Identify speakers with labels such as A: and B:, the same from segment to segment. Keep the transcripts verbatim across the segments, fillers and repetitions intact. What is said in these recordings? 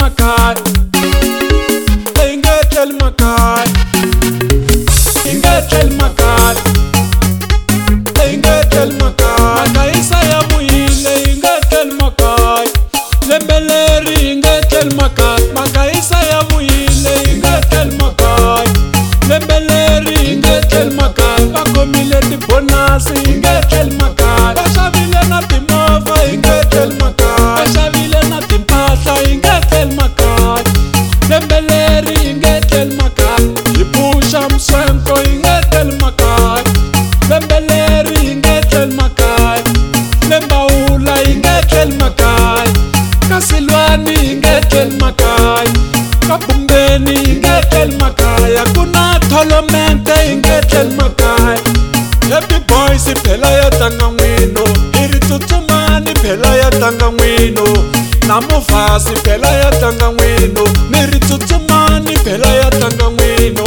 A: makaya, ingetel makaya, ingetel makaya, ingetel makaya. Makaisa ya muile ingetel makaya, lembeleri ingetel makaya. Makaisa ya muile ingetel makaya, lembeleri ingetel makaya. Bakomile di bonus ingetel makaya, bashavile na timova ingetel makaya, bashavile na timpahla ingetel makaya, lembeleri ingetel makaya. Ipusha mswenko ingetel makaya, lembeleri ingetel makaya, lembaula ingetel makaya, kasilwani ingetel makaya, kabumbeni ingetel makaya, kuna tolomente ingetel makaya. Happy boys phela ya tanga nwino, iri tsutsumani phela ya tanga nwino, namufasi phela ya tanga nwino, niri tsutsumani phela ya tanga nwino.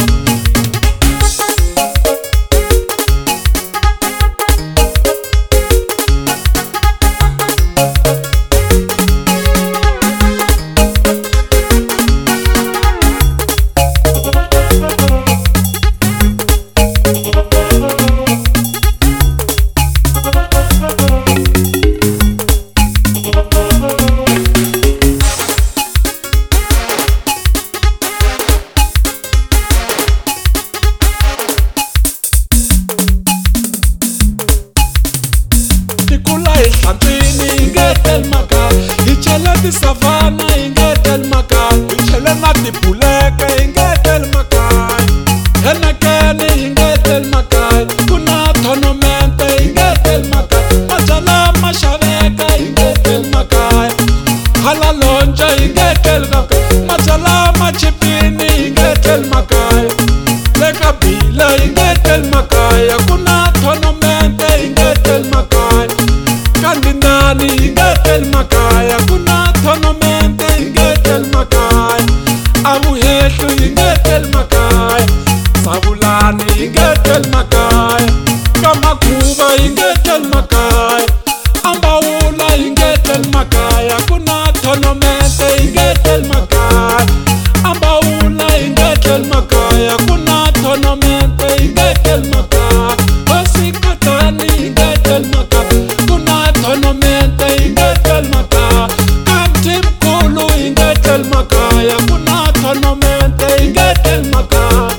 A: Ingetel makaya, ichele di savana ingetel makaya, ichele na di puleke ingetel makaya, henekeni ingetel makaya, kuna tonomente ingetel makaya, majala mashaveka ingetel makaya, halalonja ingetel makaya, majala machipini ingetel makaya, lekabila ingetel makaya, kuna tonomente ingetel makaya, kandindani ingetel makaya, kuna tonomente ingetel makaya, abuhehlu ingetel makaya, sabulani ingetel makaya, kamakuba ingetel makaya, ambaula ingetel makaya, kuna tonomente ingetel makaya, ambaula ingetel makaya, kuna tonomente ingetel makaya, osikotani ingetel makaya, kuna tonomente ingetel makaya, kamtimkulu ingetel makaya, kuna tonomente ingetel makaya.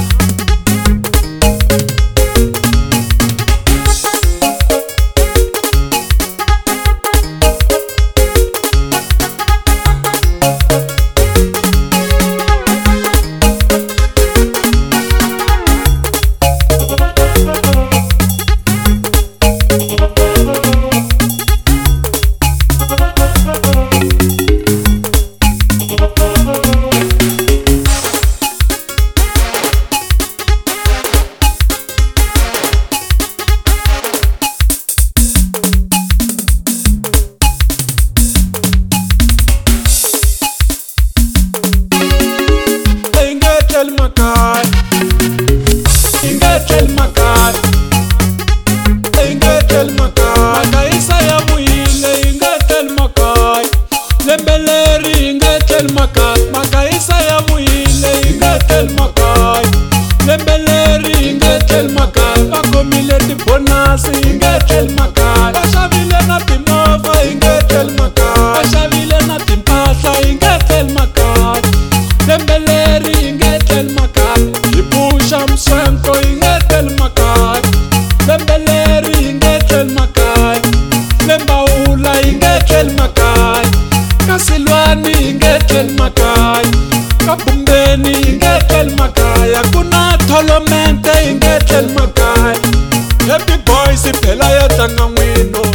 A: Ingetel makaya, ingetel makaya, makaisa ya muile ingetel makaya, lembeleri ingetel makaya, makaisa ya muile ingetel makaya, lembeleri ingetel makaya, bakomile di bonus ingetel makaya, bashavile na timova ingetel makaya, bashavile na timpahla ingetel makaya, lembeleri ingetel makaya, ipusha mswenko ingetel makaya, lembeleri ingetel makaya, lembaula ingetel makaya, kasilwani ingetel makaya, kabumbeni ingetel makaya, kuna tolomente ingetel makaya. Happy boys phela ya tanga nwino,